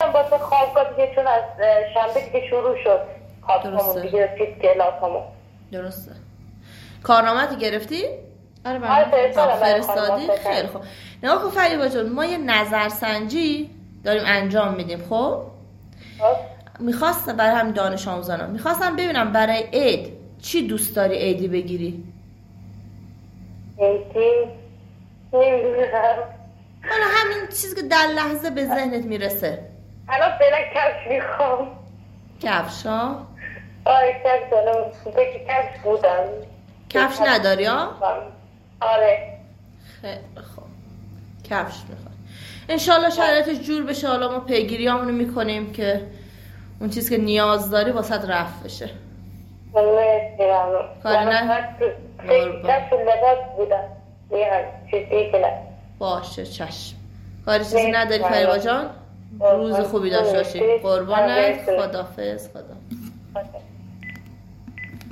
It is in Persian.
میرم واسه خوابگاه دیگه، چون از شنبه دیگه شروع شد خوابگاهمون دیگه، چیز کلاسمون. درسته. کارنامه‌تو گرفتی؟ آره فرستادی؟ خیلی خوب. نگاه کن فریبا جون، ما یه نظرسنجی داریم انجام میدیم. خب میخواستم برای هم دانش آموزانم میخواستم ببینم برای عید چی دوست داری عیدی بگیری؟ عیدی نمیدونم، حالا همین چیزی که در لحظه به ذهنت میرسه. الان فعلا کفش میخوام. کفش ها؟ آره کفش دارم، کفش بودم. کفش نداری ها؟ آره. خیلی خوب، کفش میخوای. انشالله شرایطش جور بشه، حالا ما پیگیریامونو میکنیم که اون چیزی که نیاز داری واسط رفت بشه. کاری نه؟ کفش لباس بودم چیزی که نه. باشه چشم. کاری چیزی نداری فریبا جان؟ روز خوبی داشته باشی. قربانت. خدافظ.